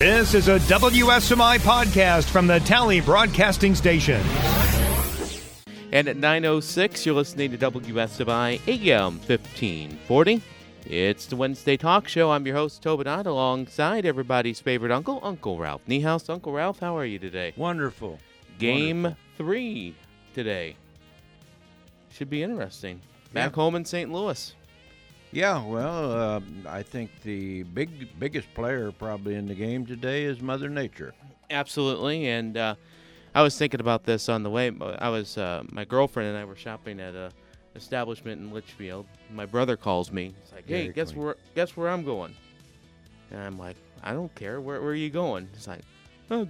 This is a WSMI podcast from the Tally Broadcasting Station. And at 9:06, you're listening to WSMI AM 1540. It's the Wednesday Talk Show. I'm your host, Tobin Ott, alongside everybody's favorite uncle, Uncle Ralph Niehaus. Uncle Ralph, how are you today? Wonderful. Game 3 today. Should be interesting. Back home in St. Louis. Yeah, well, I think the biggest player probably in the game today is Mother Nature. Absolutely, and I was thinking about this on the way. I was my girlfriend and I were shopping at a establishment in Litchfield. My brother calls me. He's like, "Hey, guess where I'm going?" And I'm like, "I don't care. Where are you going?" He's like, "Oh,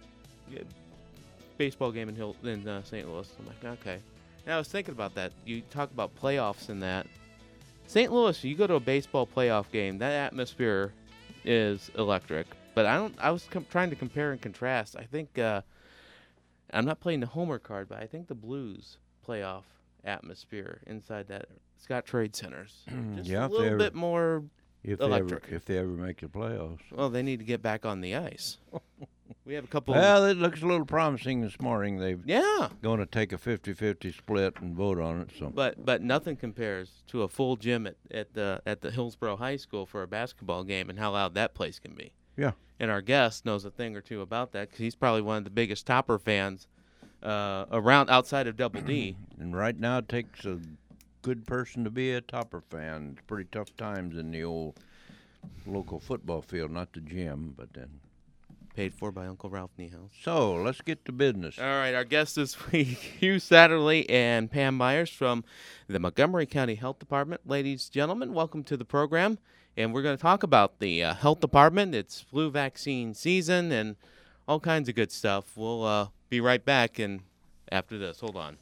baseball game in St. Louis." I'm like, "Okay." And I was thinking about that. You talk about playoffs and that. St. Louis, you go to a baseball playoff game, that atmosphere is electric. But I was trying to compare and contrast. I think I'm not playing the homer card, but I think the Blues playoff atmosphere inside that Scott Trade Centers just a little bit more electric. If they ever make the playoffs. Well, they need to get back on the ice. We have a couple. Well, it looks a little promising this morning. They've going to take a 50-50 split and vote on it. So, but nothing compares to a full gym at the Hillsborough High School for a basketball game and how loud that place can be. Yeah. And our guest knows a thing or two about that because he's probably one of the biggest Topper fans around outside of Double D. And right now it takes a good person to be a Topper fan. It's pretty tough times in the old local football field, not the gym, but then. Paid for by Uncle Ralph Niehaus. So let's get to business. All right, our guests this week, Hugh Satterley and Pam Myers from the Montgomery County Health Department. Ladies, gentlemen, welcome to the program. And we're going to talk about the health department, its flu vaccine season, and all kinds of good stuff. We'll be right back and after this. Hold on.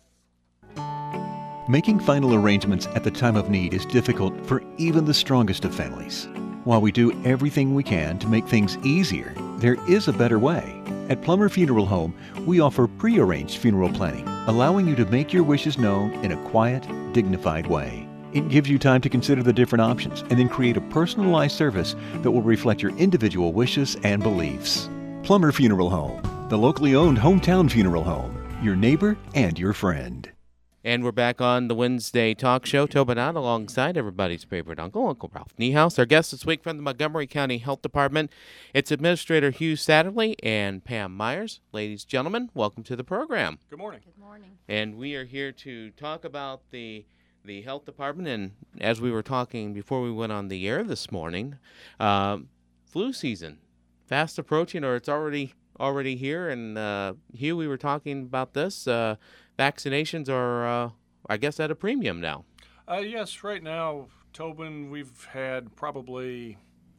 Making final arrangements at the time of need is difficult for even the strongest of families. While we do everything we can to make things easier, there is a better way. At Plummer Funeral Home, we offer pre-arranged funeral planning, allowing you to make your wishes known in a quiet, dignified way. It gives you time to consider the different options and then create a personalized service that will reflect your individual wishes and beliefs. Plummer Funeral Home, the locally owned hometown funeral home, your neighbor and your friend. And we're back on the Wednesday Talk Show. Tobin Ott alongside everybody's favorite uncle, Uncle Ralph Niehaus. Our guest this week from the Montgomery County Health Department, it's Administrator Hugh Satterley and Pam Myers. Ladies, gentlemen, welcome to the program. Good morning. Good morning. And we are here to talk about the health department. And as we were talking before we went on the air this morning, flu season, fast approaching, or it's already here. And Hugh, we were talking about this. Vaccinations are, I guess, at a premium now. Yes, right now, Tobin, we've had probably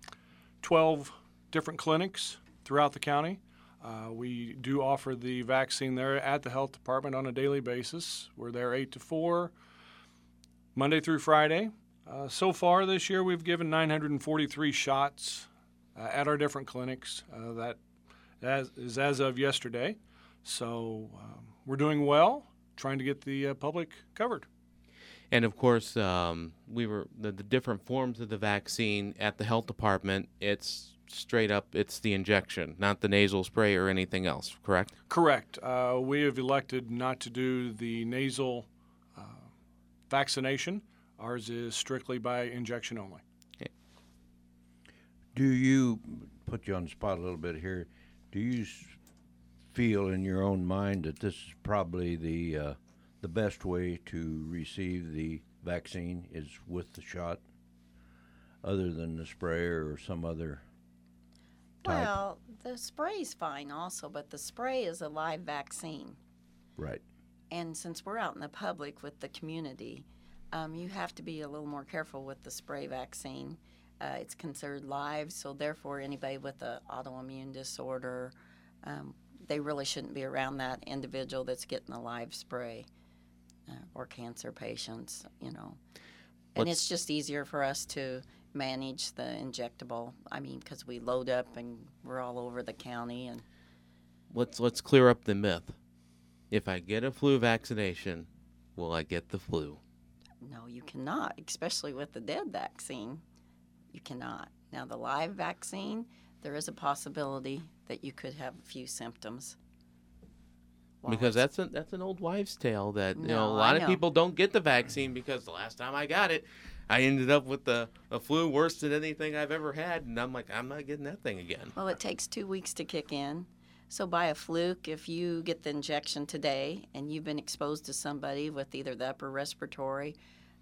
12 different clinics throughout the county. We do offer the vaccine there at the health department on a daily basis. We're there 8 to 4, Monday through Friday. So far this year, we've given 943 shots at our different clinics. That is as of yesterday. So we're doing well, trying to get the public covered. And, of course, we were the different forms of the vaccine at the health department, it's straight up, it's the injection, not the nasal spray or anything else, correct? Correct. We have elected not to do the nasal vaccination. Ours is strictly by injection only. Okay. Do you, put you on the spot a little bit here, do you feel in your own mind that this is probably the best way to receive the vaccine is with the shot, other than the spray or some other type? Well, the spray's fine also, but the spray is a live vaccine. Right. And since we're out in the public with the community, you have to be a little more careful with the spray vaccine. It's considered live, so therefore anybody with an autoimmune disorder, they really shouldn't be around that individual that's getting a live spray, or cancer patients, And it's just easier for us to manage the injectable. I mean, because we load up and we're all over the county. And Let's clear up the myth. If I get a flu vaccination, will I get the flu? No, you cannot, especially with the dead vaccine. You cannot. Now, the live vaccine, there is a possibility that you could have a few symptoms. while Because it's- that's an old wives' tale that you know No, a lot I of know. people don't get the vaccine because the last time I got it, I ended up with a flu worse than anything I've ever had, and I'm like, I'm not getting that thing again. Well, it takes 2 weeks to kick in. So by a fluke, if you get the injection today and you've been exposed to somebody with either the upper respiratory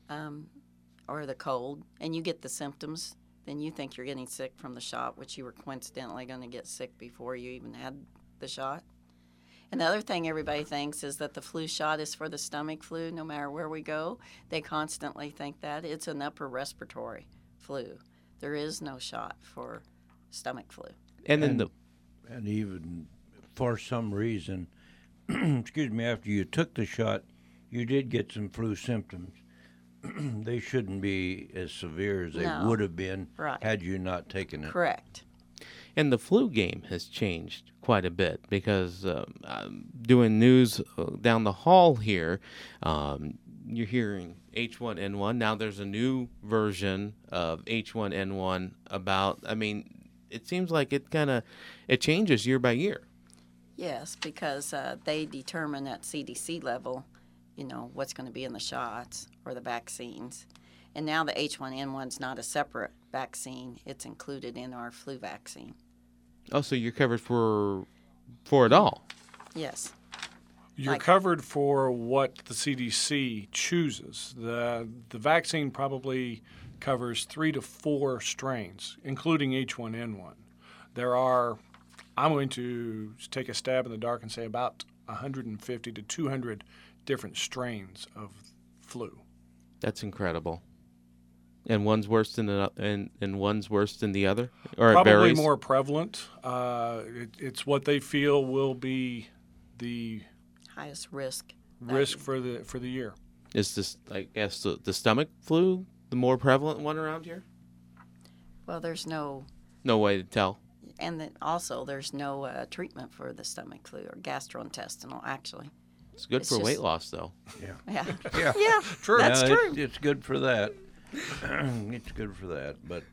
or the cold, and you get the symptoms, then you think you're getting sick from the shot, which you were coincidentally going to get sick before you even had the shot. And the other thing everybody thinks is that the flu shot is for the stomach flu, no matter where we go. They constantly think that. It's an upper respiratory flu. There is no shot for stomach flu. And then And even for some reason, excuse me, after you took the shot, you did get some flu symptoms. They shouldn't be as severe as they No. would have been Right. had you not taken it. Correct. And the flu game has changed quite a bit because I'm doing news down the hall here. You're hearing H1N1. Now there's a new version of H1N1 about, I mean, it seems like it changes year by year. Yes, because they determine at CDC level, what's going to be in the shots or the vaccines. And now the H1N1's not a separate vaccine. It's included in our flu vaccine. Oh, so you're covered for it all. Yes. You're Like- covered for what the CDC chooses. The vaccine probably covers 3 to 4 strains, including H1N1. I'm going to take a stab in the dark and say about 150 to 200 different strains of flu. That's incredible. And one's worse than and one's worse than the other, or it Probably varies. more prevalent. It's what they feel will be the Highest risk. risk for the year. Is this, I guess, the stomach flu the more prevalent one around here? Well, there's no, No way to tell. and then also there's no treatment for the stomach flu or gastrointestinal, actually. It's good It's for weight just- loss, though. Yeah. Yeah. Yeah, True. that's Yeah, true. It's good for that. It's good for that. But,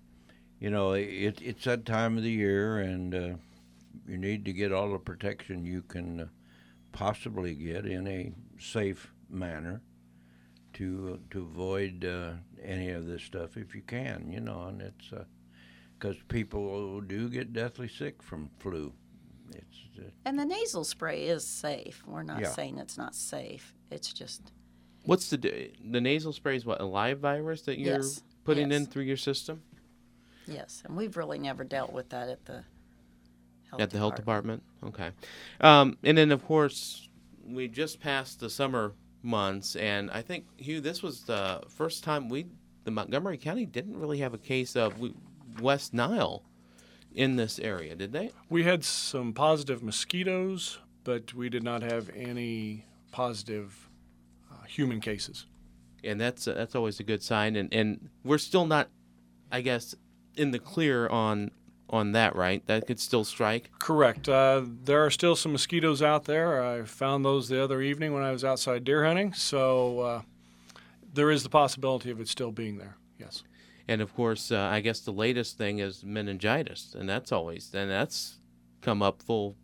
it's that time of the year, and you need to get all the protection you can possibly get in a safe manner to avoid any of this stuff if you can, and it's because people do get deathly sick from flu. It's And the nasal spray is safe. We're not Yeah. saying it's not safe. It's just, What's the nasal spray is what, a live virus that you're Yes, putting in yes. through your system yes. And we've really never dealt with that at the health department? Okay. And then of course we just passed the summer months, and I think, Hugh, this was the first time the Montgomery County didn't really have a case of West Nile in this area, did they? We had some positive mosquitoes, but we did not have any positive human cases. And that's always a good sign. And we're still not, I guess, in the clear on that, right? That could still strike. Correct. There are still some mosquitoes out there. I found those the other evening when I was outside deer hunting. So there is the possibility of it still being there. Yes. And of course, I guess the latest thing is meningitis, and that's come up full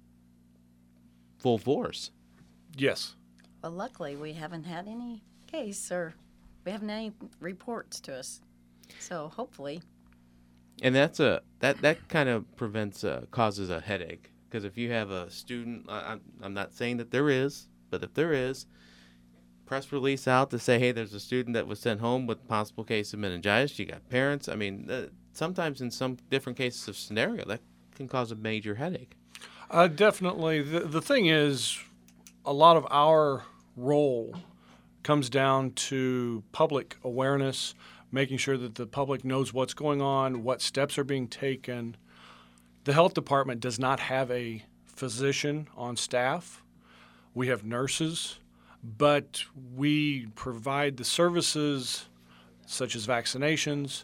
force. Yes. Well, luckily, we haven't had any case or we haven't any reports to us. So hopefully, And that's that kind of causes a headache, because if you have a student, I'm not saying that there is, but if there is, press release out to say, hey, there's a student that was sent home with possible case of meningitis. You got parents. I mean, sometimes in some different cases of scenario, that can cause a major headache. Definitely. The thing is, a lot of our role comes down to public awareness, making sure that the public knows what's going on, what steps are being taken. The health department does not have a physician on staff. We have nurses, but we provide the services such as vaccinations,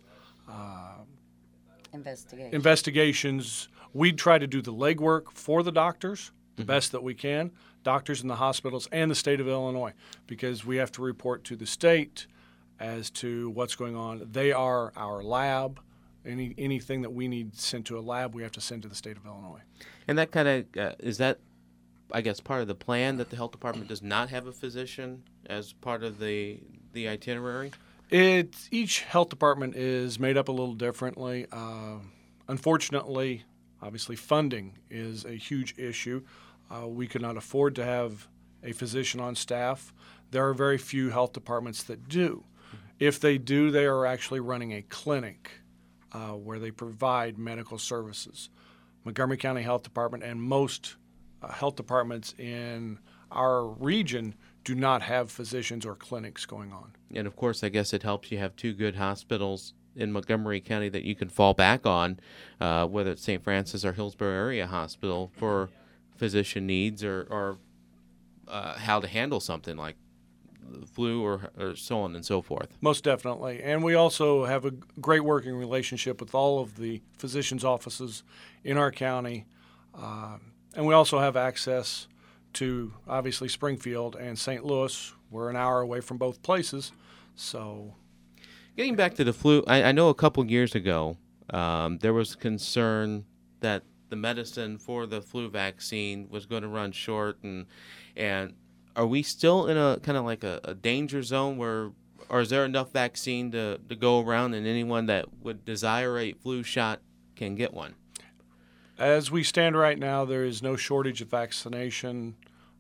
investigations. We try to do the legwork for the doctors the best that we can, doctors in the hospitals and the state of Illinois, because we have to report to the state as to what's going on. They are our lab, Anything that we need sent to a lab, we have to send to the state of Illinois. And that kind of is that, I guess, part of the plan that the health department does not have a physician as part of the itinerary? Each health department is made up a little differently. Unfortunately, obviously, funding is a huge issue. We could not afford to have a physician on staff. There are very few health departments that do. If they do, they are actually running a clinic where they provide medical services. Montgomery County Health Department and most health departments in our region do not have physicians or clinics going on. And of course, I guess it helps you have two good hospitals in Montgomery County that you can fall back on, whether it's St. Francis or Hillsborough Area Hospital for physician needs or how to handle something like the flu or so on and so forth. Most definitely. And we also have a great working relationship with all of the physicians' offices in our county. And we also have access to, obviously, Springfield and St. Louis. We're an hour away from both places. So, getting back to the flu, I know a couple years ago there was concern that the medicine for the flu vaccine was going to run short, and are we still in a kind of like a danger zone where, or is there enough vaccine to go around and anyone that would desire a flu shot can get one? As we stand right now, there is no shortage of vaccination.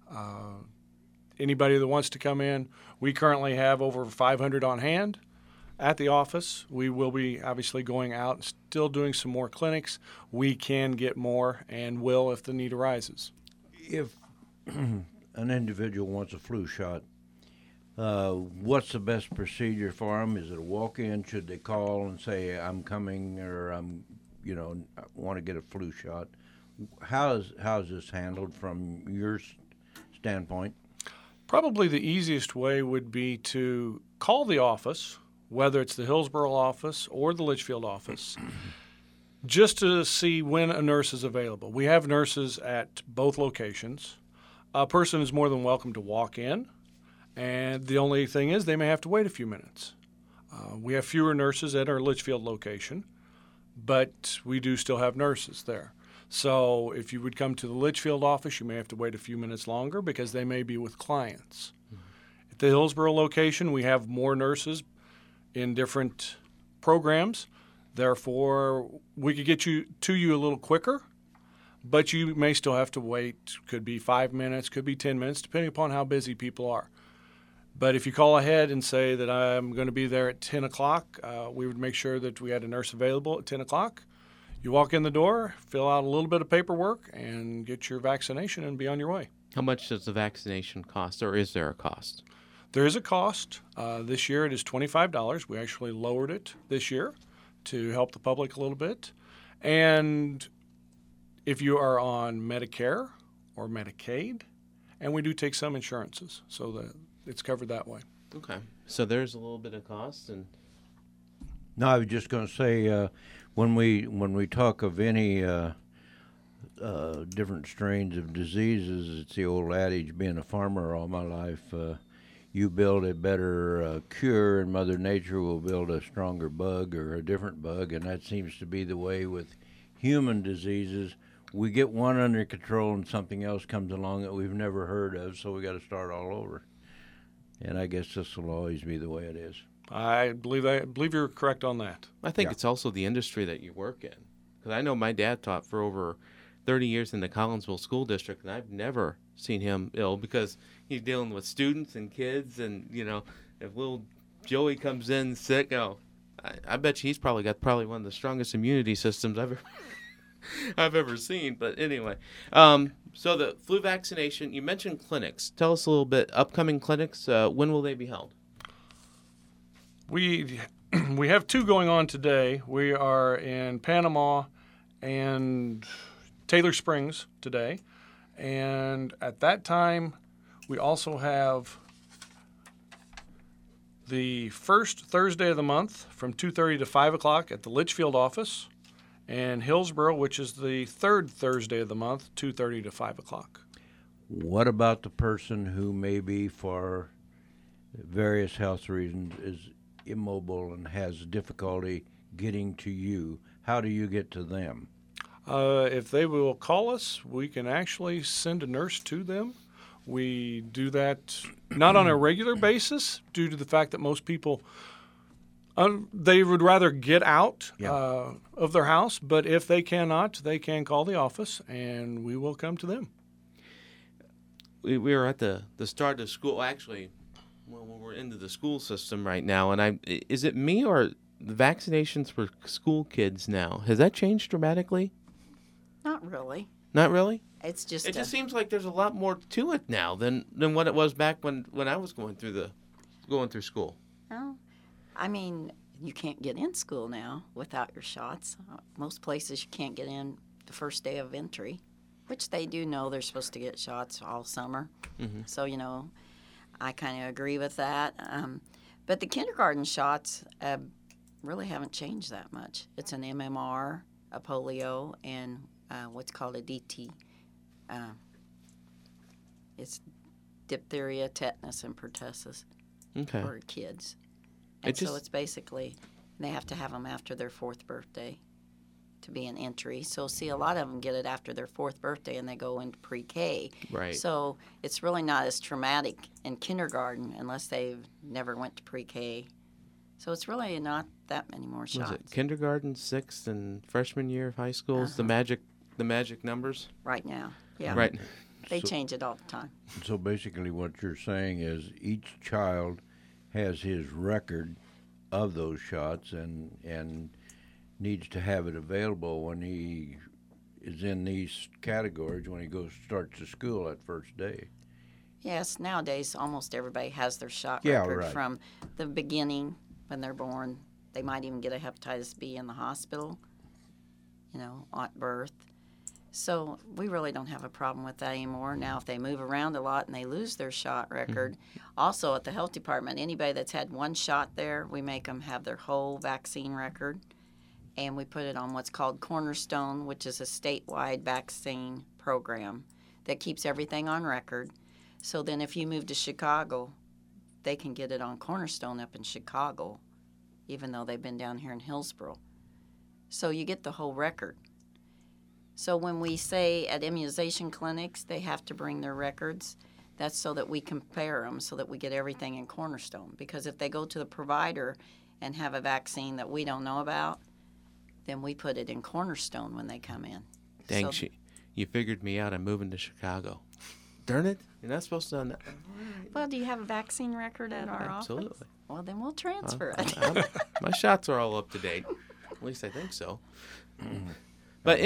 Anybody that wants to come in, we currently have over 500 on hand at the office. We will be obviously going out and still doing some more clinics. We can get more and will if the need arises. If an individual wants a flu shot, what's the best procedure for them? Is it a walk-in? Should they call and say, I'm coming, or I want to get a flu shot? How is this handled from your standpoint? Probably the easiest way would be to call the office, whether it's the Hillsborough office or the Litchfield office, just to see when a nurse is available. We have nurses at both locations. A person is more than welcome to walk in, and the only thing is they may have to wait a few minutes. We have fewer nurses at our Litchfield location, but we do still have nurses there. So if you would come to the Litchfield office, you may have to wait a few minutes longer because they may be with clients. Mm-hmm. At the Hillsborough location, we have more nurses in different programs. Therefore, we could get you to you a little quicker, but you may still have to wait. Could be 5 minutes, could be 10 minutes, depending upon how busy people are. But if you call ahead and say that I'm going to be there at 10 o'clock, we would make sure that we had a nurse available at 10 o'clock. You walk in the door, fill out a little bit of paperwork, and get your vaccination and be on your way. How much does the vaccination cost, or is there a cost? There is a cost. This year it is $25. We actually lowered it this year to help the public a little bit. And if you are on Medicare or Medicaid, and we do take some insurances, so that it's covered that way. Okay. So there's a little bit of cost. And No, I was just going to say, when we talk of any different strains of diseases, it's the old adage, being a farmer all my life, you build a better cure and Mother Nature will build a stronger bug or a different bug, and that seems to be the way with human diseases. We get one under control and something else comes along that we've never heard of, so we got to start all over. And I guess this will always be the way it is. I believe you're correct on that. I think it's also the industry that you work in. Because I know my dad taught for over 30 years in the Collinsville School District, and I've never seen him ill because he's dealing with students and kids. And, if little Joey comes in sick, I bet you he's probably got one of the strongest immunity systems I've ever seen. But anyway, so the flu vaccination, you mentioned clinics. Tell us a little bit, upcoming clinics, when will they be held? We have two going on today. We are in Panama and Taylor Springs today. And at that time, we also have the first Thursday of the month from 2:30 to 5 o'clock at the Litchfield office, and Hillsborough, which is the third Thursday of the month, 2:30 to 5 o'clock. What about the person who maybe for various health reasons is immobile and has difficulty getting to you? How do you get to them? If they will call us, we can actually send a nurse to them. We do that not on a regular basis due to the fact that most people they would rather get out of their house, but if they cannot, they can call the office and we will come to them. We are at the start of school. Actually, well, we're into the school system right now, and is it me or the vaccinations for school kids now? Has that changed dramatically? Not really. Not really? It's just It just seems like there's a lot more to it now than what it was back when I was going through school. Oh, I mean, you can't get in school now without your shots. Most places you can't get in the first day of entry, which they do know they're supposed to get shots all summer. Mm-hmm. So, I kind of agree with that. But the kindergarten shots really haven't changed that much. It's an MMR, a polio, and what's called a DT. It's diphtheria, tetanus, and pertussis for kids. And so it's basically, they have to have them after their 4th birthday to be an entry. So, see, a lot of them get it after their 4th birthday and they go into pre-K. Right. So it's really not as traumatic in kindergarten unless they've never went to pre-K. So it's really not that many more shots. Was it kindergarten, 6th, and freshman year of high school is the magic numbers? Right now, yeah. Right. They change it all the time. So basically what you're saying is each child has his record of those shots and needs to have it available when he is in these categories when he starts to school that first day. Yes, nowadays almost everybody has their shot Yeah, record right. from the beginning when they're born. They might even get a hepatitis B in the hospital, at birth. So we really don't have a problem with that anymore. Now, if they move around a lot and they lose their shot record, also at the health department, anybody that's had one shot there, we make them have their whole vaccine record, and we put it on what's called Cornerstone, which is a statewide vaccine program that keeps everything on record. So then if you move to Chicago, they can get it on Cornerstone up in Chicago, even though they've been down here in Hillsborough. So you get the whole record. So when we say at immunization clinics they have to bring their records, that's so that we compare them so that we get everything in Cornerstone. Because if they go to the provider and have a vaccine that we don't know about, then we put it in Cornerstone when they come in. Dang, So- you figured me out. I'm moving to Chicago. Darn it. You're not supposed to. Well, do you have a vaccine record at our office? Absolutely. Well, then we'll transfer it. My shots are all up to date. At least I think so. But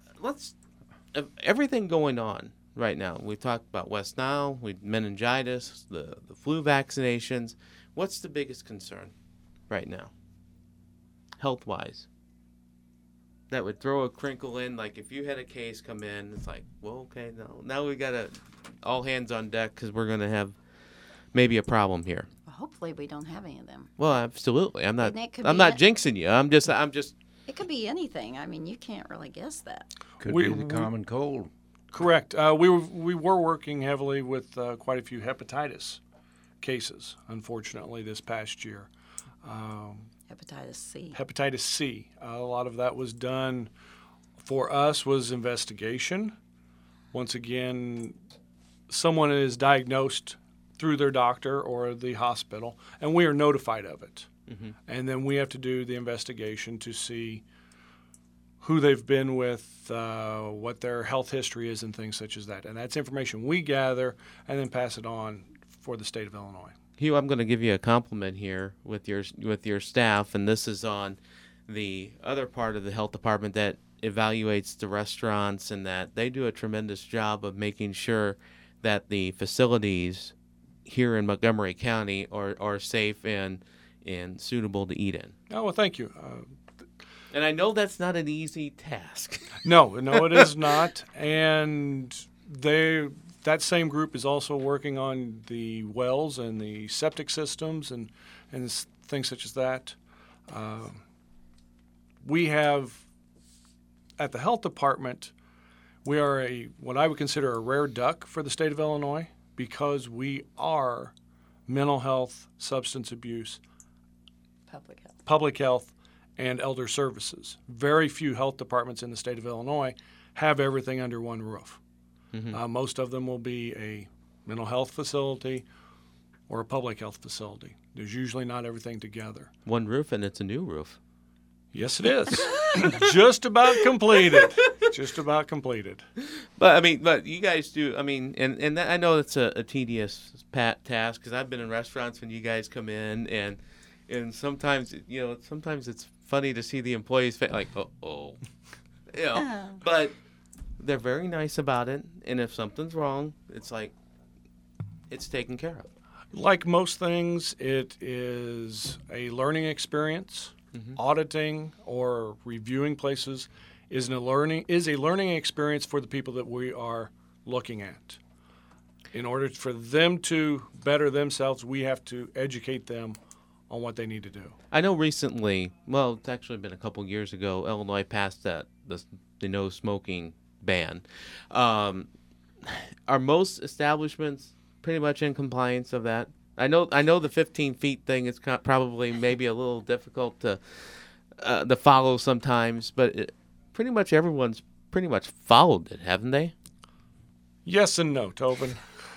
everything going on right now. We talked about West Nile, meningitis, the flu vaccinations. What's the biggest concern right now, health-wise? That would throw a crinkle in, like if you had a case come in, it's like, well, okay, now we got to all hands on deck because we're going to have maybe a problem here. Well, hopefully we don't have any of them. Well, absolutely. I'm not And it could I'm be not it. jinxing you. I'm just It could be anything. I mean, you can't really guess that. Could be the common cold. Correct. We were working heavily with quite a few hepatitis cases, unfortunately, this past year. Hepatitis C. Hepatitis C. A lot of that was done for us was investigation. Once again, someone is diagnosed through their doctor or the hospital, and we are notified of it. Mm-hmm. And then we have to do the investigation to see who they've been with, what their health history is, and things such as that. And that's information we gather and then pass it on for the state of Illinois. Hugh, I'm going to give you a compliment here with your staff, and this is on the other part of the health department that evaluates the restaurants, and that they do a tremendous job of making sure that the facilities here in Montgomery County are safe and suitable to eat in. Oh, well, thank you. And I know that's not an easy task. No, it is not. And that same group is also working on the wells and the septic systems and things such as that. We have, at the health department, we are what I would consider a rare duck for the state of Illinois because we are mental health, substance abuse, Public health. public health, and elder services. Very few health departments in the state of Illinois have everything under one roof. Most of them will be a mental health facility or a public health facility. There's usually not everything together. One roof, and it's a new roof. Yes, it is. Just about completed. Just about completed. But you guys do. And I know it's a tedious task because I've been in restaurants when you guys come in, and sometimes sometimes it's funny to see the employees like, but they're very nice about it. And if something's wrong, it's like it's taken care of. Like most things, it is a learning experience. Auditing or reviewing places is a learning experience for the people that we are looking at. In order for them to better themselves, we have to educate them on what they need to do. I know recently, well, it's actually been a couple years ago, Illinois passed the no smoking ban. Are most establishments pretty much in compliance of that? I know the 15 feet thing is probably maybe a little difficult to follow sometimes, but pretty much everyone's pretty much followed it, haven't they? Yes and no, Tobin.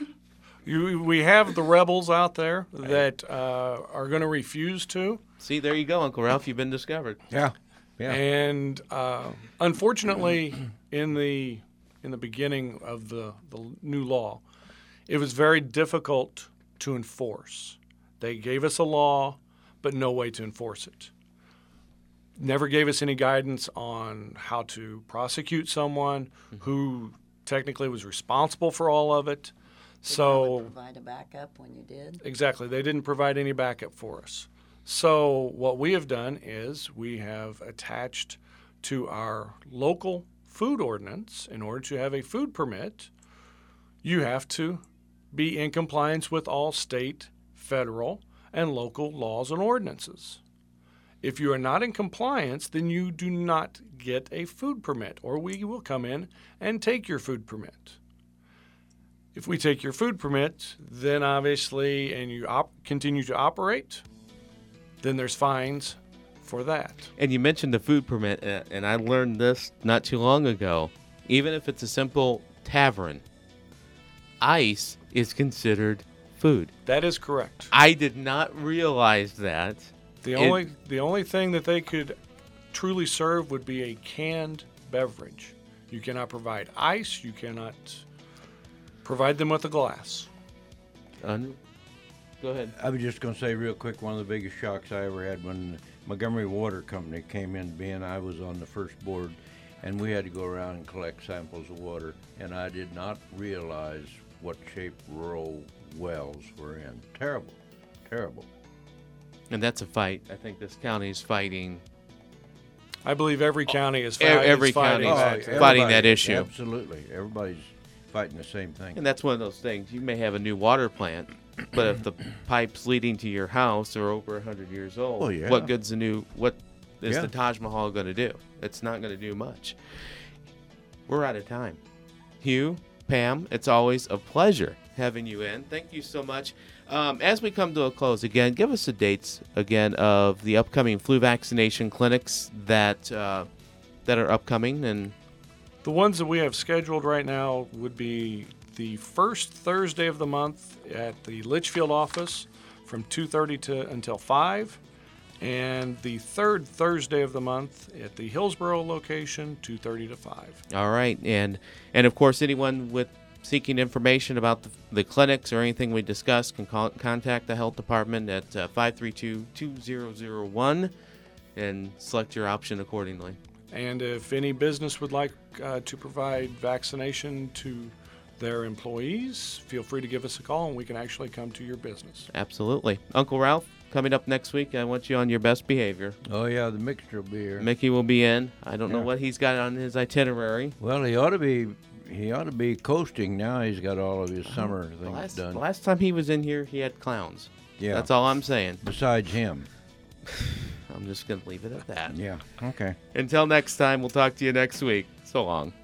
We have the rebels out there that are going to refuse to. See, there you go, Uncle Ralph. You've been discovered. Yeah. And unfortunately, in the beginning of the new law, it was very difficult to enforce. They gave us a law, but no way to enforce it. Never gave us any guidance on how to prosecute someone who technically was responsible for all of it. So provide a backup when you did. Exactly. They didn't provide any backup for us. So what we have done is we have attached to our local food ordinance, in order to have a food permit, you have to be in compliance with all state, federal, and local laws and ordinances. If you are not in compliance, then you do not get a food permit, or we will come in and take your food permit. If we take your food permit, then obviously, and you continue to operate, then there's fines for that. And you mentioned the food permit, and I learned this not too long ago. Even if it's a simple tavern, ice is considered food. That is correct. I did not realize that. The only thing that they could truly serve would be a canned beverage. You cannot provide ice. You cannot provide them with a glass. Go ahead. I was just going to say real quick, one of the biggest shocks I ever had when Montgomery Water Company came in, being I was on the first board, and we had to go around and collect samples of water, and I did not realize what shape rural wells were in. Terrible, terrible. And that's a fight. I think this county is fighting. I believe every county is fighting. Every county is fighting that issue. Absolutely. Everybody's fighting the same thing. And that's one of those things. You may have a new water plant, but if the pipes leading to your house are over 100 years old, what is the Taj Mahal going to do? It's not going to do much. We're out of time. Hugh, Pam, it's always a pleasure having you in. Thank you so much. As we come to a close, again, give us the dates again of the upcoming flu vaccination clinics that are upcoming. And the ones that we have scheduled right now would be the first Thursday of the month at the Litchfield office from 2:30 until 5, and the third Thursday of the month at the Hillsborough location, 2:30 to 5. All right, and of course, anyone with seeking information about the clinics or anything we discussed can contact the health department at 532-2001 and select your option accordingly. And if any business would like to provide vaccination to their employees, feel free to give us a call and we can actually come to your business. Absolutely. Uncle Ralph, coming up next week, I want you on your best behavior. Oh, yeah, the mixture will be here. Mickey will be in. I don't know what he's got on his itinerary. Well, he ought to be coasting now. He's got all of his summer things done. The last time he was in here, he had clowns. Yeah. That's all I'm saying. Besides him. I'm just going to leave it at that. Yeah, okay. Until next time, we'll talk to you next week. So long.